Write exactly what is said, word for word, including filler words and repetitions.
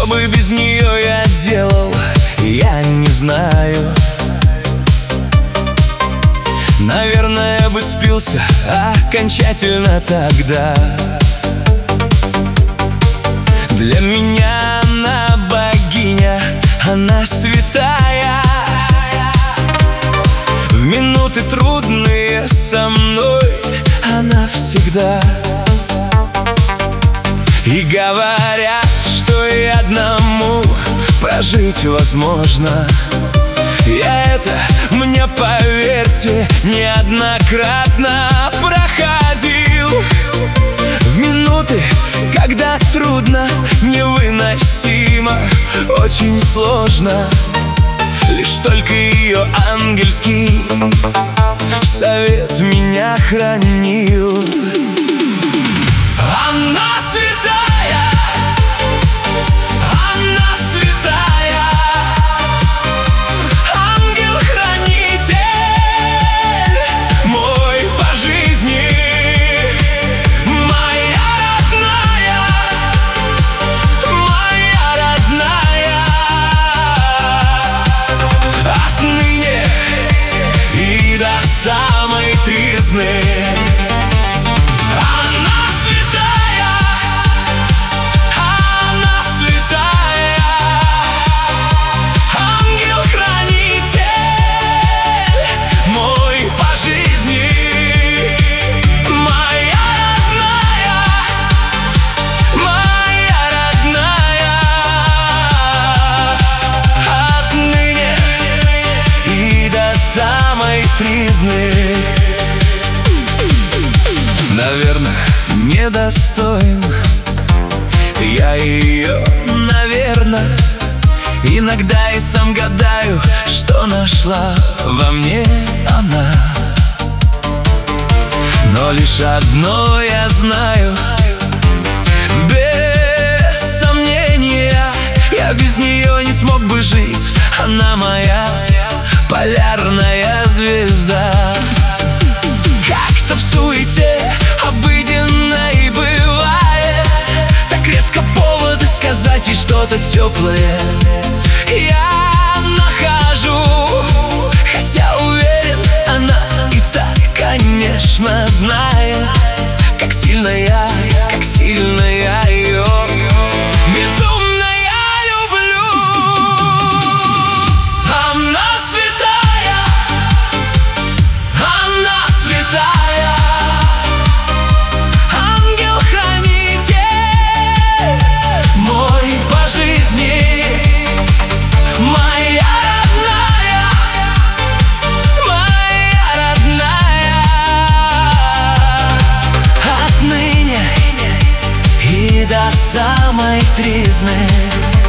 бы без нее я делал, я не знаю. Наверное, бы спился окончательно тогда. Для меня она богиня, она святая. В минуты трудные со мной она всегда. И говорят, что и одному прожить возможно. Я это, мне поверьте, неоднократно проходил. В минуты, когда трудно, невыносимо, очень сложно. Лишь только ее ангельский совет меня хранил. Она святая, она святая, ангел-хранитель мой по жизни, моя родная, моя родная. Отныне и до самой тризны тризны. Наверное, недостоин я ее, наверное. Иногда и сам гадаю, что нашла во мне она. Но лишь одно я знаю, без сомнения, я без нее не смог бы жить. Она моя полярная звезда. Как-то в суете обыденной бывает, так редко поводы сказать ей что-то теплое я нахожу. Хотя уверен, она и так, конечно, знает, как сильно я, как сильно я ее безумно я люблю. Она до самой тризны.